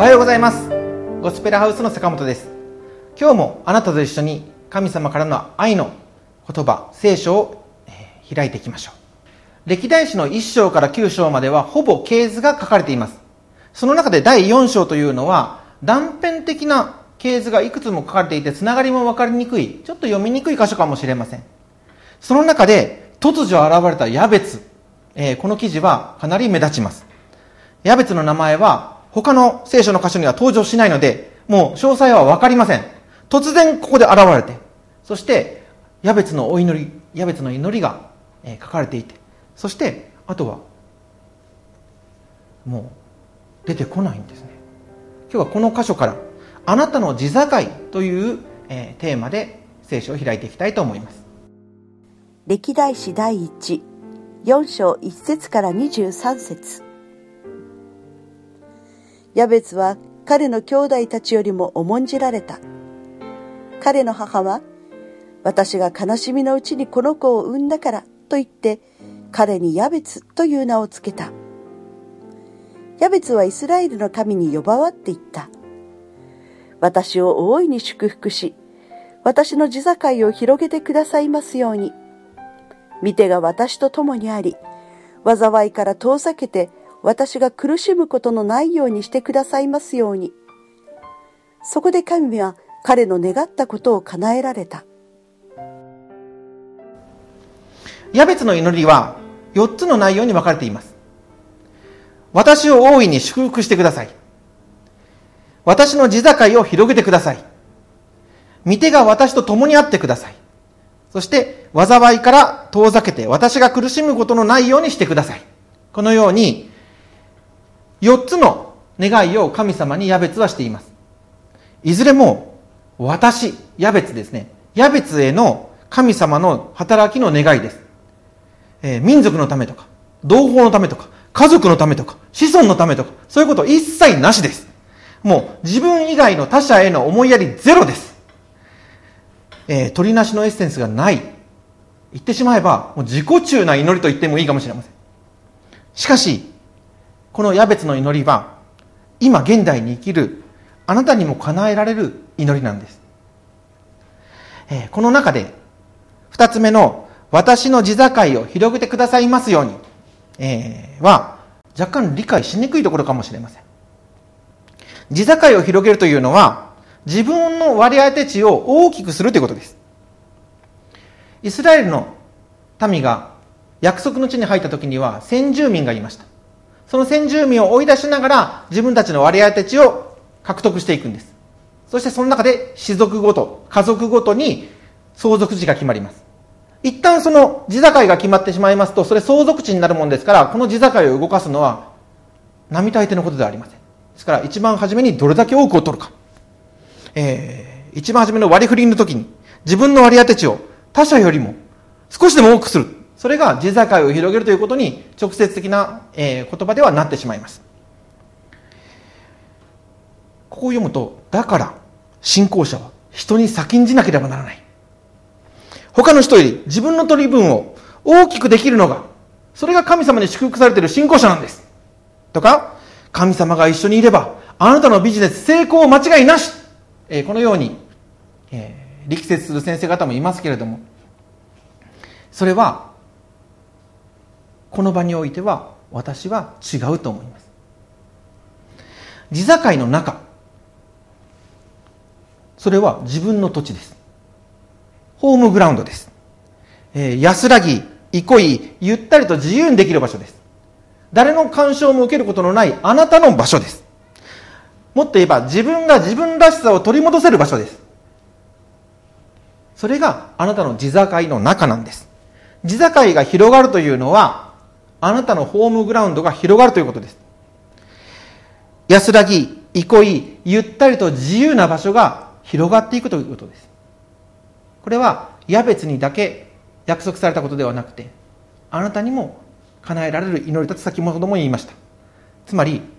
おはようございます。ゴスペルハウスの坂本です。今日もあなたと一緒に神様からの愛の言葉、聖書を開いていきましょう。歴代史の1章から9章まではほぼ系図が書かれています。その中で第4章というのは断片的な系図がいくつも書かれていて、つながりも分かりにくい、ちょっと読みにくい箇所かもしれません。その中で突如現れたヤベツ、この記事はかなり目立ちます。ヤベツの名前は他の聖書の箇所には登場しないので、もう詳細は分かりません。突然ここで現れて、そしてヤベツの祈りが書かれていて、そしてあとはもう出てこないんですね。今日はこの箇所からあなたの地境というテーマで聖書を開いていきたいと思います。 歴代史第1、4章1節から23節。ヤベツは彼の兄弟たちよりも重んじられた。彼の母は、私が悲しみのうちにこの子を産んだからと言って、彼にヤベツという名をつけた。ヤベツはイスラエルの神に呼ばわっていった。私を大いに祝福し、私の地境を広げてくださいますように。御手が私と共にあり、災いから遠ざけて私が苦しむことのないようにしてくださいますように。そこで神は彼の願ったことを叶えられた。 ヤベツの祈りは4つの内容に分かれています。私を大いに祝福してください。私の地境を広げてください。御手が私と共にあってください。そして災いから遠ざけて私が苦しむことのないようにしてください。このように4つの願いを神様にヤベツはしています。いずれもヤベツですね。ヤベツへの神様の働きの願いです。民族のためとか、同胞のためとか、家族のためとか、子孫のためとか、そういうこと一切なしです。もう自分以外の他者への思いやりゼロです。取りなしのエッセンスがない。言ってしまえば、もう自己中な祈りと言ってもいいかもしれません。しかし、このヤベツの祈りは、今現代に生きるあなたにも叶えられる祈りなんです。この中で、二つ目の、私の地境を広げてくださいますように、は、若干理解しにくいところかもしれません。地境を広げるというのは、自分の割り当て地を大きくするということです。イスラエルの民が約束の地に入った時には先住民がいました。その先住民を追い出しながら自分たちの割り当て地を獲得していくんです。そしてその中で氏族ごと、家族ごとに相続地が決まります。一旦その地境が決まってしまいますと、それ相続地になるものですから、この地境を動かすのは並大抵のことではありません。ですから一番初めにどれだけ多くを取るか。一番初めの割り振りの時に自分の割り当て地を他者よりも少しでも多くする。それが地境を広げるということに直接的な、言葉ではなってしまいます。ここを読むと、だから信仰者は人に先んじなければならない。他の人より自分の取り分を大きくできるのが、それが神様に祝福されている信仰者なんです。とか、神様が一緒にいればあなたのビジネス成功間違いなし。このように、力説する先生方もいますけれども、それはこの場においては私は違うと思います。地境の中、それは自分の土地です。ホームグラウンドです。安らぎ、憩い、ゆったりと自由にできる場所です。誰の干渉も受けることのないあなたの場所です。もっと言えば自分が自分らしさを取り戻せる場所です。それがあなたの地境の中なんです。地境が広がるというのは、あなたのホームグラウンドが広がるということです。安らぎ、憩い、ゆったりと自由な場所が広がっていくということです。これはヤベツにだけ約束されたことではなくて、あなたにも叶えられる祈りだと先ほども言いました。つまり、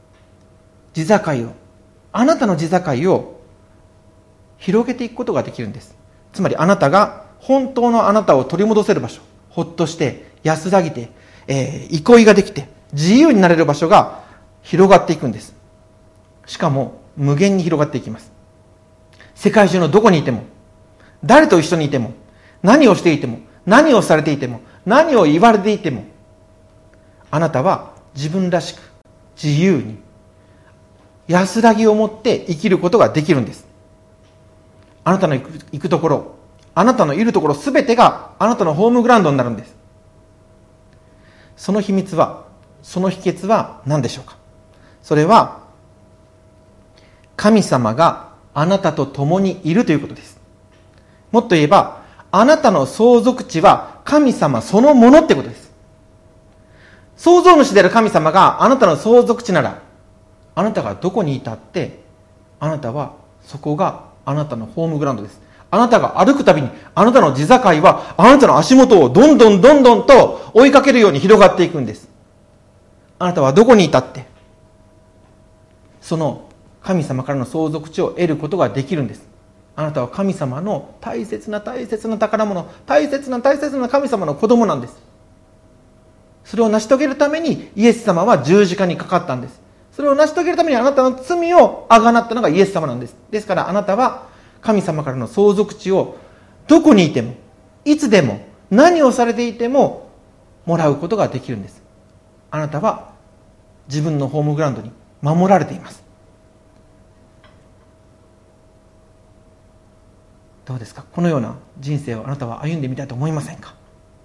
あなたの地境を広げていくことができるんです。つまりあなたが本当のあなたを取り戻せる場所、ほっとして安らぎて、憩いができて自由になれる場所が広がっていくんです。 しかも無限に広がっていきます。世界中のどこにいても、誰と一緒にいても、何をしていても、何をされていても、何を言われていても、あなたは自分らしく自由に安らぎを持って生きることができるんです。あなたの行くところ、あなたのいるところすべてがあなたのホームグラウンドになるんです。その秘密は、その秘訣は何でしょうか。それは神様があなたと共にいるということです。もっと言えば、あなたの相続地は神様そのものってことです。創造主である神様があなたの相続地なら、あなたがどこにいたって、あなたはそこがあなたのホームグラウンドです。あなたが歩くたびに、あなたの地境はあなたの足元をどんどんと追いかけるように広がっていくんです。あなたはどこにいたって、その神様からの相続地を得ることができるんです。あなたは神様の大切な宝物、大切な神様の子供なんです。それを成し遂げるためにイエス様は十字架にかかったんです。それを成し遂げるためにあなたの罪をあがなったのがイエス様なんです。ですからあなたは神様からの相続地をどこにいても、いつでも、何をされていてももらうことができるんです。あなたは自分のホームグラウンドに守られています。どうですか。このような人生をあなたは歩んでみたいと思いませんか。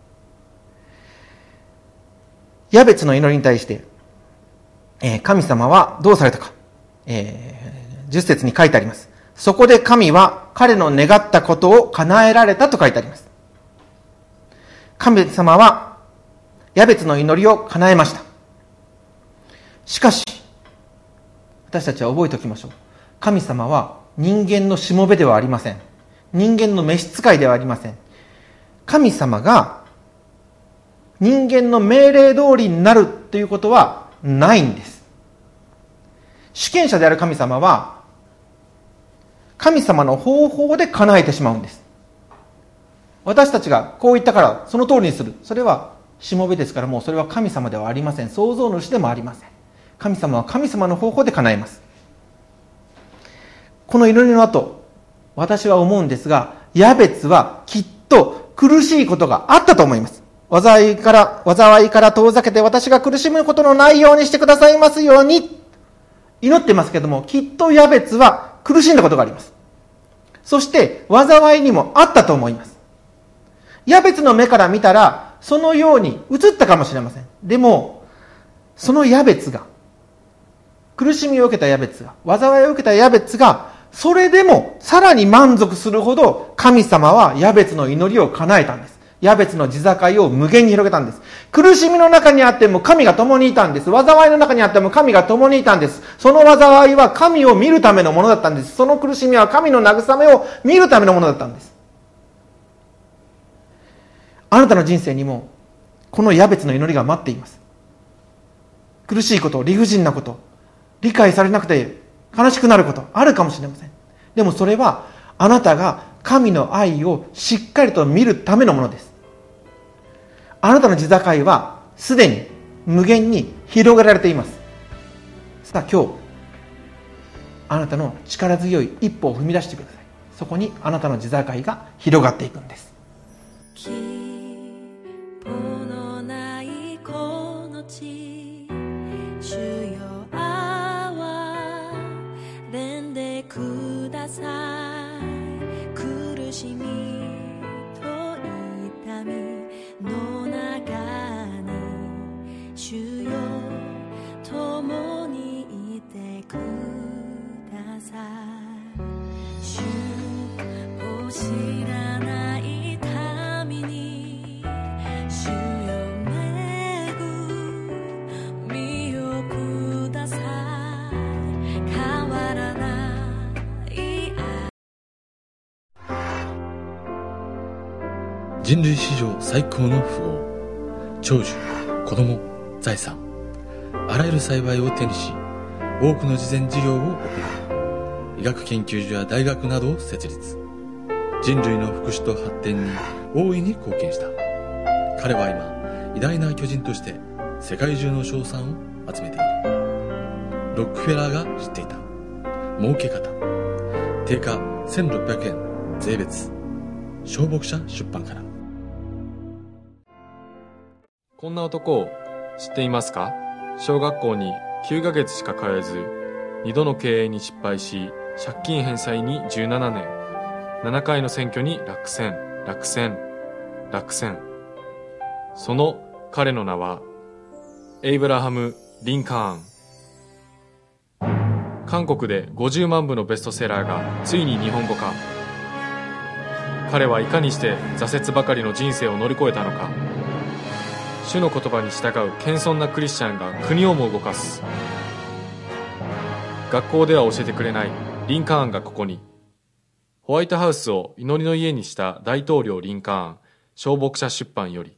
ヤベツの祈りに対して、神様はどうされたか、10節に書いてあります。そこで神は彼の願ったことを叶えられたと書いてあります。神様はヤベツの祈りを叶えました。しかし私たちは覚えておきましょう。神様は人間のしもべではありません。人間の召使いではありません。神様が人間の命令通りになるということはないんです。主権者である神様は神様の方法で叶えてしまうんです。私たちがこう言ったからその通りにする、それはしもべですから、もうそれは神様ではありません。創造主でもありません。神様は神様の方法で叶えます。この祈りの後、私は思うんですが、ヤベツはきっと苦しいことがあったと思います。災いから遠ざけて私が苦しむことのないようにしてくださいますように祈ってますけども、きっとヤベツは苦しんだことがあります。そして災いにもあったと思います。ヤベツの目から見たらそのように映ったかもしれません。でもそのヤベツが、苦しみを受けたヤベツが、災いを受けたヤベツが、それでもさらに満足するほど神様はヤベツの祈りを叶えたんです。ヤベツの地境を無限に広げたんです。苦しみの中にあっても神が共にいたんです。災いの中にあっても神が共にいたんです。その災いは神を見るためのものだったんです。その苦しみは神の慰めを見るためのものだったんです。あなたの人生にもこのヤベツの祈りが待っています。苦しいこと、理不尽なこと、理解されなくて悲しくなることあるかもしれません。でもそれはあなたが神の愛をしっかりと見るためのものです。あなたの地境はすでに無限に広げられています。さあ今日あなたの力強い一歩を踏み出してください。そこにあなたの地境が広がっていくんです。 希望のないこの地、主よ憐れんでください。苦しみと痛みの中に主よ共にいてください。主を知らない民に主よ恵みをください。変わらない愛。 人類史上最高の富豪、長寿、子供、財産、あらゆる幸いを手にし、多くの慈善事業を行い、医学研究所や大学などを設立。人類の福祉と発展に大いに貢献した。彼は今、偉大な巨人として世界中の称賛を集めている。ロックフェラーが知っていた。 儲け方。定価1600円税別。小牧者出版から。 こんな男を知っていますか？小学校に9ヶ月しか通えず、2度の経営に失敗し、借金返済に17年、7回の選挙に落選。その彼の名は、エイブラハム・リンカーン。韓国で50万部のベストセラーがついに日本語化。彼はいかにして挫折ばかりの人生を乗り越えたのか。主の言葉に従う謙遜なクリスチャンが国をも動かす。学校では教えてくれないリンカーンがここに。ホワイトハウスを祈りの家にした大統領リンカーン、小牧者出版より。